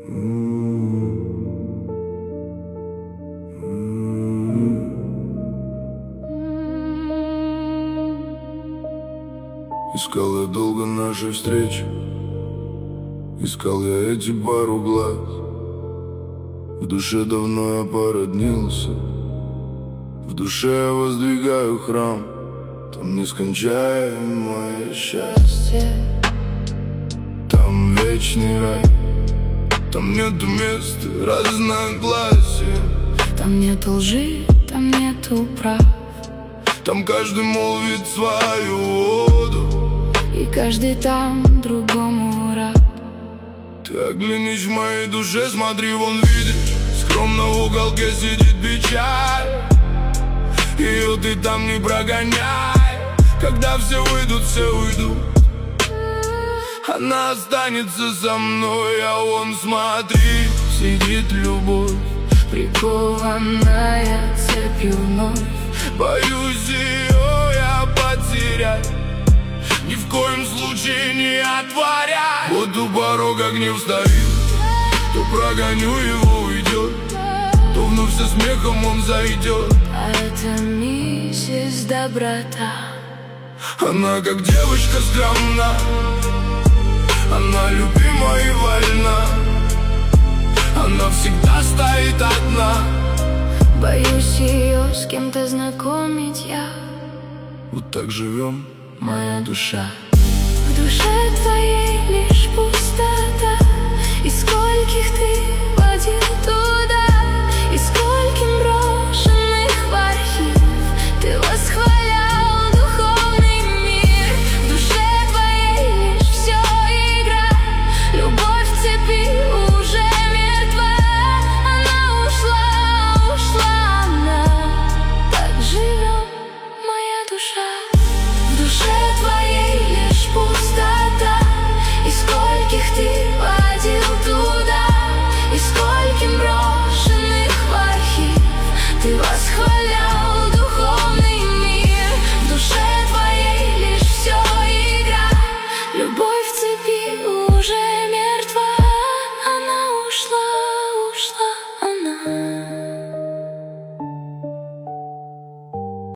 Искал я долго нашей встречи, искал я эти пару глаз. В душе давно я породнился, в душе я воздвигаю храм. Там нескончаемое счастье, там вечный рай. Там нету места разногласия, там нету лжи, там нету прав. Там каждый молвит свою воду, и каждый там другому рад. Ты оглянись в моей душе, смотри, вон видишь, скромно в уголке сидит печаль. Ее ты там не прогоняй, когда все выйдут, все уйдут. Она останется со мной, а вон смотри, сидит любовь, прикованная цепью вновь. Боюсь ее я потерять, ни в коем случае не отворяй. Вот у порога гнев стоит, то прогоню его, уйдет, то вновь со смехом он зайдет. А это миссис Доброта. Она как девочка скромна, она любима и вольна, она всегда стоит одна. Боюсь ее с кем-то знакомить я. Вот так живем, моя душа. В душе твоей лишь пустота.